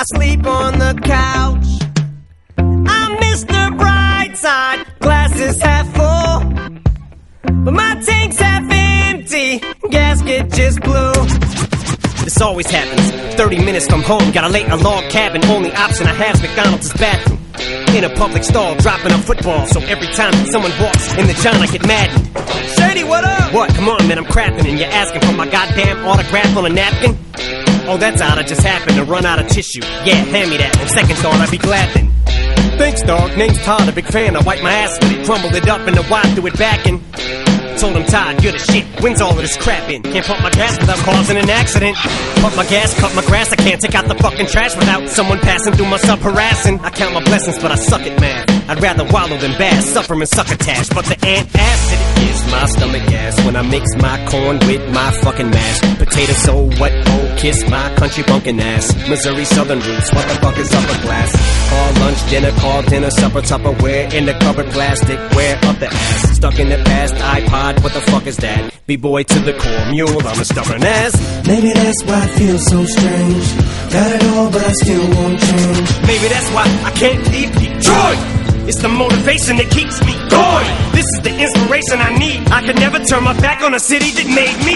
sleep on the couch. I'm Mr. Brightside, glasses half full, but my tank's half empty, gasket just blew. This always happens, 30 minutes from home, gotta lay a log cabin, only option I have's McDonald's bathroom. In a public stall, dropping a football, so every time someone walks in the john I get maddened. Shady, what up? What? Come on, man, I'm crapping, and you're asking for my goddamn autograph on a napkin? Oh, that's odd, I just happened to run out of tissue. Yeah, hand me that, on second thought, I'd be glad then. Thanks, dog, name's Todd, a big fan, I wipe my ass with it, crumbled it up and the wipe threw it back in. Told him, Todd, you're the shit, when's all of this crap in? Can't pump my gas without causing an accident. Pump my gas, cut my grass, I can't take out the fucking trash without someone passing through my sub harassing. I count my blessings, but I suck at math. I'd rather wallow than bass, suffer and succotash. But the antacid is my stomach gas when I mix my corn with my fucking mash. Potato so what, oh, kiss my country bumpkin ass. Missouri Southern roots, what the fuck is upper class? Call lunch, dinner, supper, Tupperware in the covered plastic, wear up the ass. Stuck in the past, iPod, what the fuck is that? B-boy to the core, mule, I'm a stubborn ass. Maybe that's why I feel so strange. Got it all, but I still won't change. Maybe that's why I can't leave Detroit. It's the motivation that keeps me going. This is the inspiration I need. I could never turn my back on a city that made me.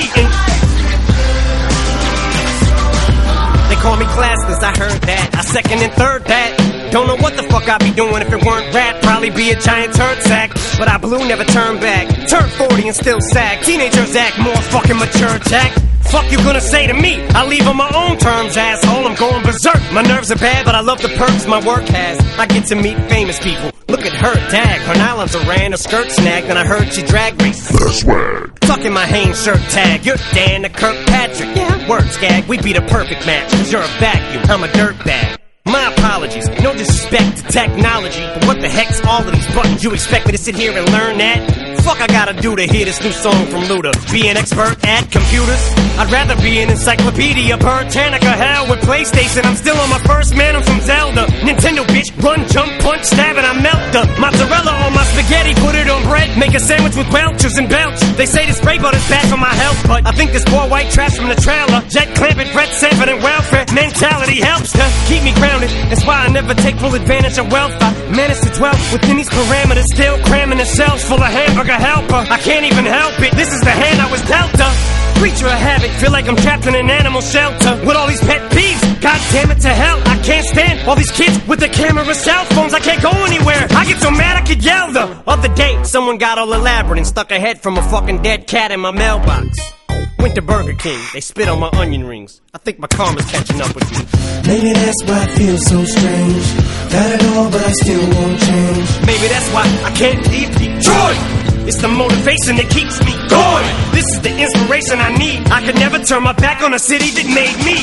They call me classless, I heard that. I second and third that. Don't know what the fuck I'd be doing if it weren't rap. Probably be a giant turd sack. But I blew, never turned back. Turned 40 and still sag. Teenagers act more fucking mature, Jack. Fuck you gonna say to me? I leave on my own terms, asshole. I'm going berserk. My nerves are bad, but I love the perks my work has. I get to meet famous people. Look at her, dag. Her nylons are ran, her skirt snagged, and I heard she drag races. That's swag. Tucking my Hanes shirt tag. You're Dan the Kirkpatrick. Yeah, word skag. We'd be the perfect match, cause you're a vacuum. I'm a dirtbag. My apologies, no disrespect to technology, but what the heck's all of these buttons? You expect me to sit here and learn that? Fuck I gotta do to hear this new song from Luda? Be an expert at computers? I'd rather be an encyclopedia, Britannica, hell with PlayStation. I'm still on my first man, I'm from Zelda. Nintendo bitch, run, jump, punch, stab, and I melt the mozzarella on my spaghetti, put it on bread, make a sandwich with Welchers and belch. They say this spray butter's bad for my health, but I think this poor white trash from the trailer, Jet Clampett, Brett Sanford, and welfare mentality helps to keep me grounded. That's why I never take full advantage of wealth. I manage to dwell within these parameters, still cramming the shelves full of hamburger helper. I can't even help it, this is the hand I was dealt. Creature of havoc, feel like I'm trapped in an animal shelter with all these pet peeves. God damn it to hell, I can't stand all these kids with their camera cell phones. I can't go anywhere, I get so mad I could yell. The other day, someone got all elaborate and stuck a head from a fucking dead cat in my mailbox. Went to Burger King, they spit on my onion rings. I think my karma's catching up with me. Maybe that's why I feel so strange. Got it all, but I still won't change. Maybe that's why I can't leave Detroit. It's the motivation that keeps me going. This is the inspiration I need. I could never turn my back on a city that made me.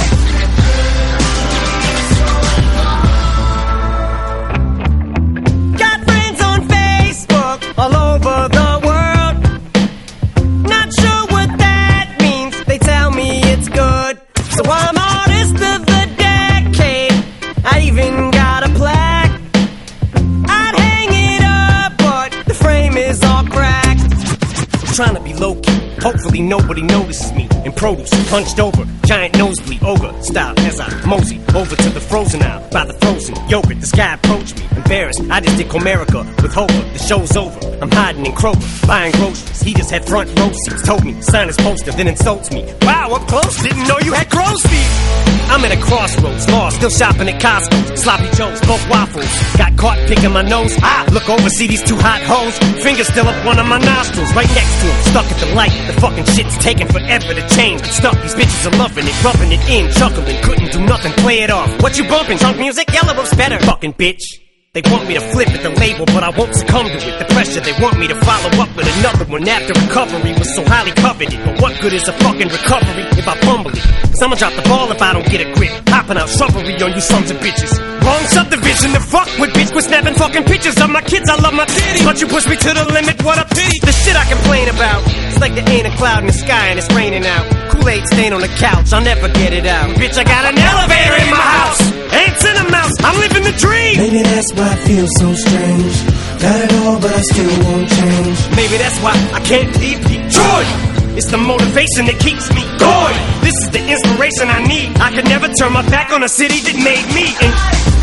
Got friends on Facebook all over the world. Not sure what that means. They tell me it's good. So I'm artist of the decade. I even got a plaque. I'd hang it up, but the frame is all cracked. I'm trying to be low-key. Hopefully nobody notices me. In produce, hunched over, giant nosebleed, ogre style as I mosey over to the frozen aisle by the frozen yogurt. This guy approached me, embarrassed. I just did Comerica with Hover. The show's over. I'm hiding in Kroger, buying groceries. He just had front row seats. Told me sign his poster, then insults me. Wow, up close, didn't know you had crow's feet. I'm at a crossroads, lost, still shopping at Costco. Sloppy Joes, both waffles. Got caught picking my nose. I look over, see these two hot hoes. Fingers still up one of my nostrils, right next to him. Stuck at the light. The fucking shit's taking forever to change. But stuck, these bitches are loving it, rubbing it in, chuckling. Couldn't do nothing, play it off. What you bumping? Drunk music? Yellow Rope's better. Fucking bitch. They want me to flip at the label, but I won't succumb to it. The pressure, they want me to follow up with another one after recovery was so highly coveted. But what good is a fucking recovery if I fumble it? Cause I'ma drop the ball if I don't get a grip. Hopping out shrubbery on you sons of bitches. Wrong subdivision to fuck with, bitch. Quit snapping fucking pictures of my kids. I love my titties, but you push me to the limit. What a pity. The shit I complain about. It's like there ain't a cloud in the sky and it's raining out. Kool-Aid stain on the couch, I'll never get it out. Bitch, I got an elevator in my house. Ants in a mouse, I'm living the dream. Maybe that's why I feel so strange. Got it all, but I still won't change. Maybe that's why I can't leave Detroit. It's the motivation that keeps me going. This is the inspiration I need. I could never turn my back on a city that made me. And